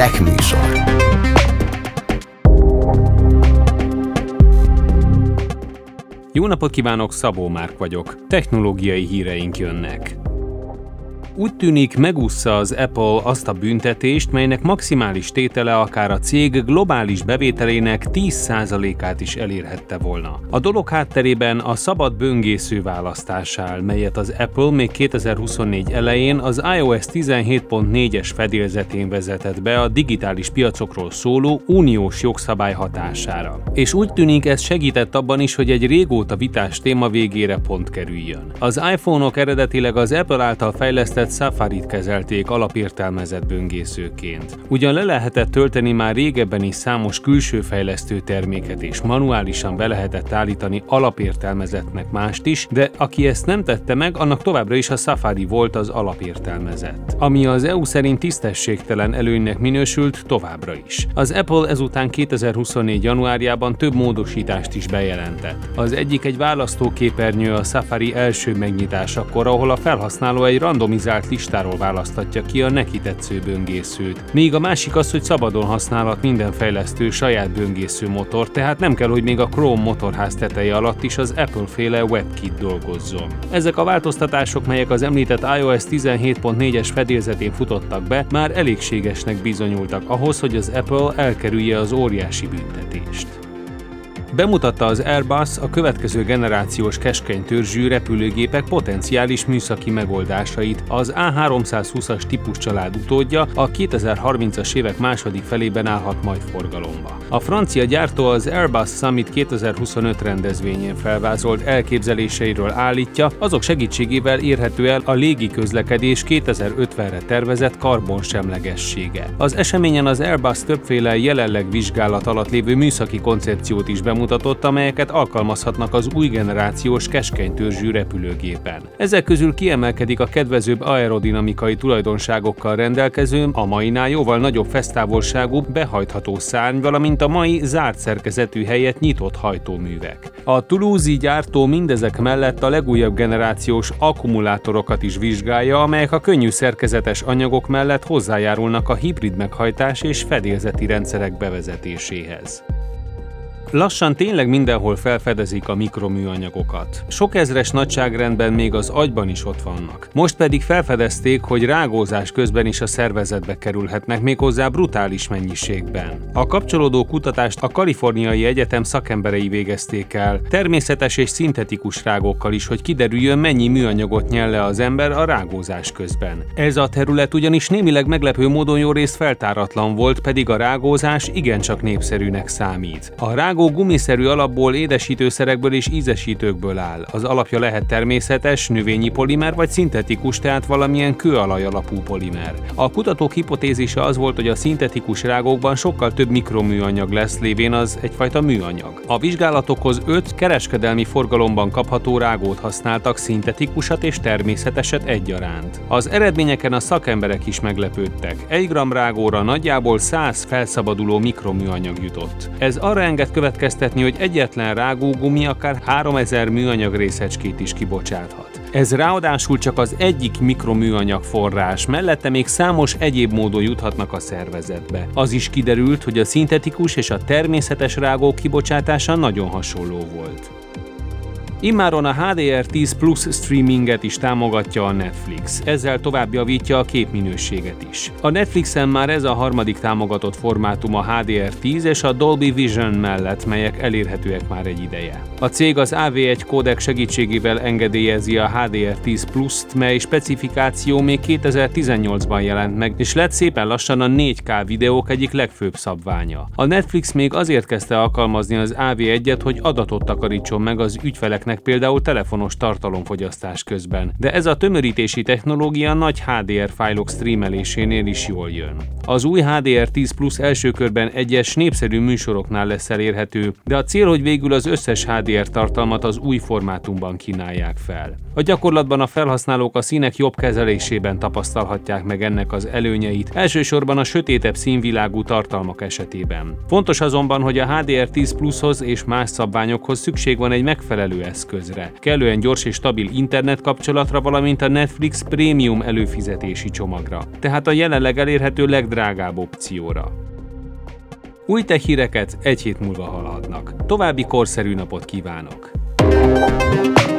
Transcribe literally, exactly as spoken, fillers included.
Tech Műsor. Jó napot kívánok, Szabó Márk vagyok. Technológiai híreink jönnek. Úgy tűnik, megússza az Apple azt a büntetést, melynek maximális tétele akár a cég globális bevételének tíz százalékát is elérhette volna. A dolog hátterében a szabad böngésző választás áll, melyet az Apple még kétezer-huszonnégy elején az iOS tizenhét pont négyes fedélzetén vezetett be a digitális piacokról szóló uniós jogszabály hatására. És úgy tűnik, ez segített abban is, hogy egy régóta vitás téma végére pont kerüljön. Az iPhone-ok eredetileg az Apple által fejlesztett Safari-t kezelték alapértelmezett böngészőként. Ugyan le lehetett tölteni már régebben is számos külső fejlesztő terméket, és manuálisan be lehetett állítani alapértelmezettnek mást is, de aki ezt nem tette meg, annak továbbra is a Safari volt az alapértelmezett. Ami az é u szerint tisztességtelen előnynek minősült továbbra is. Az Apple ezután kétezer-huszonnégy januárjában több módosítást is bejelentett. Az egyik egy választóképernyő a Safari első megnyitásakor, ahol a felhasználó egy randomizált listáról választhatja ki a neki tetsző böngészőt. Még a másik az, hogy szabadon használhat minden fejlesztő saját böngésző motor, tehát nem kell, hogy még a Chrome motorház teteje alatt is az Apple-féle WebKit dolgozzon. Ezek a változtatások, melyek az említett iOS tizenhét pont négyes fedélzetén futottak be, már elégségesnek bizonyultak ahhoz, hogy az Apple elkerülje az óriási büntetést. Bemutatta az Airbus a következő generációs keskeny törzsű repülőgépek potenciális műszaki megoldásait. Az á háromszázhúszas típuscsalád utódja a kétezer-harmincas évek második felében állhat majd forgalomba. A francia gyártó az Airbus Summit kétezer-huszonöt rendezvényén felvázolt elképzeléseiről állítja, azok segítségével érhető el a légi közlekedés kétezer-ötvenre tervezett karbonsemlegessége. Az eseményen az Airbus többféle jelenleg vizsgálat alatt lévő műszaki koncepciót is bemutatott, mutatott, amelyeket alkalmazhatnak az új generációs keskeny törzsű repülőgépen. Ezek közül kiemelkedik a kedvezőbb aerodinamikai tulajdonságokkal rendelkező, a mainál jóval nagyobb fesztávolságú behajtható szárny, valamint a mai zárt szerkezetű helyett nyitott hajtóművek. A Toulouse-i gyártó mindezek mellett a legújabb generációs akkumulátorokat is vizsgálja, amelyek a könnyű szerkezetes anyagok mellett hozzájárulnak a hibrid meghajtás és fedélzeti rendszerek bevezetéséhez. Lassan tényleg mindenhol felfedezik a mikroműanyagokat. Sok ezres nagyságrendben még az agyban is ott vannak. Most pedig felfedezték, hogy rágózás közben is a szervezetbe kerülhetnek, méghozzá brutális mennyiségben. A kapcsolódó kutatást a Kaliforniai Egyetem szakemberei végezték el, természetes és szintetikus rágókkal is, hogy kiderüljön, mennyi műanyagot nyel le az ember a rágózás közben. Ez a terület ugyanis némileg meglepő módon jó részt feltáratlan volt, pedig a rágózás igencsak népszerűnek számít. A rágó gumiszerű alapból, édesítőszerekből és ízesítőkből áll. Az alapja lehet természetes, növényi polimer vagy szintetikus, tehát valamilyen kőalaj alapú polimer. A kutatók hipotézise az volt, hogy a szintetikus rágókban sokkal több mikroműanyag lesz, lévén az egyfajta műanyag. A vizsgálatokhoz öt kereskedelmi forgalomban kapható rágót használtak, szintetikusat és természeteset egyaránt. Az eredményeken a szakemberek is meglepődtek. Egy gramm rágóra nagyjából száz felszabaduló mikroműanyag jutott. Ez arra enged következtetni, hogy egyetlen rágógumi akár háromezer műanyag részecskét is kibocsáthat. Ez ráadásul csak az egyik mikroműanyag forrás, mellette még számos egyéb módon juthatnak a szervezetbe. Az is kiderült, hogy a szintetikus és a természetes rágók kibocsátása nagyon hasonló volt. Immáron a há dé er tíz Plus streaminget is támogatja a Netflix, ezzel tovább javítja a képminőséget is. A Netflixen már ez a harmadik támogatott formátum a há dé er tíz és a Dolby Vision mellett, melyek elérhetőek már egy ideje. A cég az á vé egy kódek segítségével engedélyezi a há dé er tíz Plus-t, mely specifikáció még kétezer-tizennyolcban jelent meg, és lett szépen lassan a négy ká videók egyik legfőbb szabványa. A Netflix még azért kezdte alkalmazni az á vé egyet, hogy adatot takarítson meg az ügyfeleknek például telefonos tartalomfogyasztás közben, de ez a tömörítési technológia nagy há dé er fájlok streamelésénél is jól jön. Az új há dé er tíz Plus első körben egyes népszerű műsoroknál lesz elérhető, de a cél, hogy végül az összes há dé er tartalmat az új formátumban kínálják fel. A gyakorlatban a felhasználók a színek jobb kezelésében tapasztalhatják meg ennek az előnyeit, elsősorban a sötétebb színvilágú tartalmak esetében. Fontos azonban, hogy a há dé er tíz Plushoz és más szabványokhoz szükség van egy megfelelő eszközre, kellően gyors és stabil internetkapcsolatra, valamint a Netflix Premium előfizetési csomagra. Tehát a jelenleg elérhető legdrágább legdrágább opcióra. Új tech híreket egy hét múlva hallhatnak. További korszerű napot kívánok!